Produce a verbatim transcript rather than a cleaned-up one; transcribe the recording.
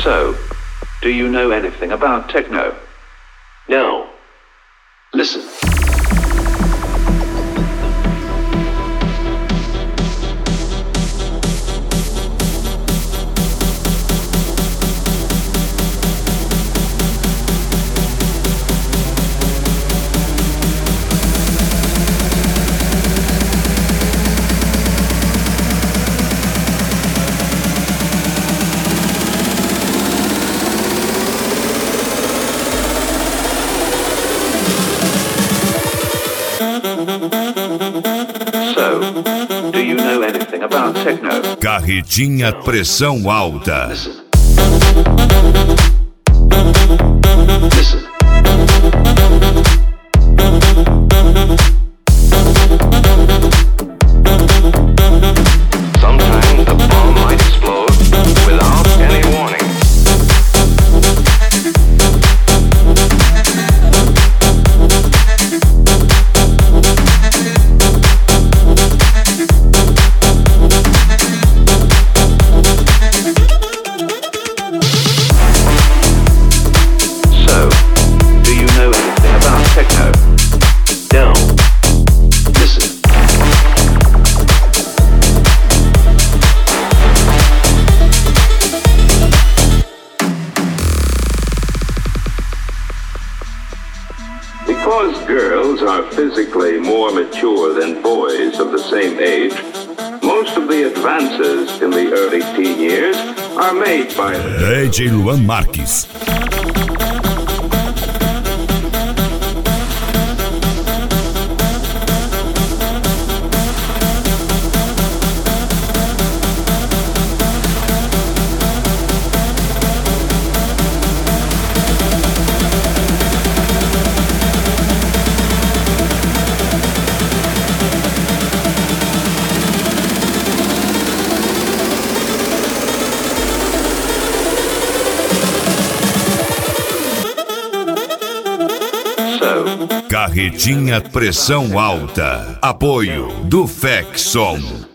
So, do you know anything about techno? No. Listen. So, do you know anything about techno? Carretinha Pressão Alta. Listen. Listen. Sometimes the bomb might explode without any warning. So, do you know anything about techno? No. Listen. Because girls are physically more mature than boys of the same age, most of the advances in the early teen years are made by D J Luan Marques. So, Carretinha Pressão Alta. Apoio do Fexon.